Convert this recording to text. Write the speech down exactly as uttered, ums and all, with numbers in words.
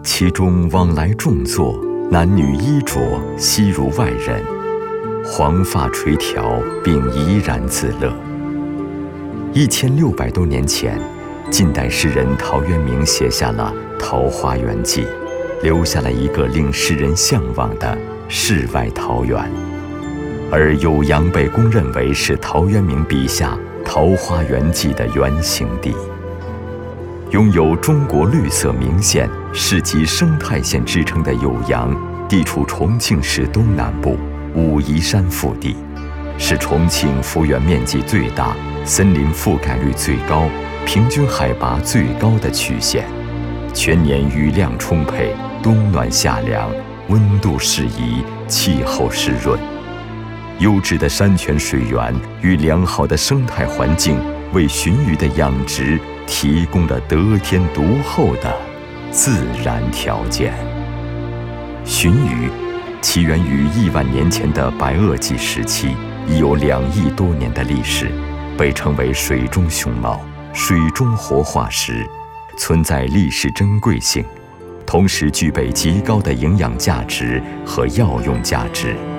其中往来种作，男女衣着悉如外人，黄发垂髫，并怡然自乐。一千六百多年前，近代诗人陶渊明写下了《桃花源记》，留下了一个令世人向往的世外桃源。而酉阳被公认为是陶渊明笔下《桃花源记》的原型地。拥有中国绿色名县、市级生态县之称的酉阳，地处重庆市东南部武夷山腹地，是重庆幅员面积最大、森林覆盖率最高、平均海拔最高的区县，全年雨量充沛，冬暖夏凉，温度适宜，气候湿润。优质的山泉水源与良好的生态环境，为鲟鱼的养殖提供了得天独厚的自然条件。鲟鱼起源于亿万年前的白垩纪时期，已有两亿多年的历史，被称为水中熊猫、水中活化石，存在历史珍贵性，同时具备极高的营养价值和药用价值。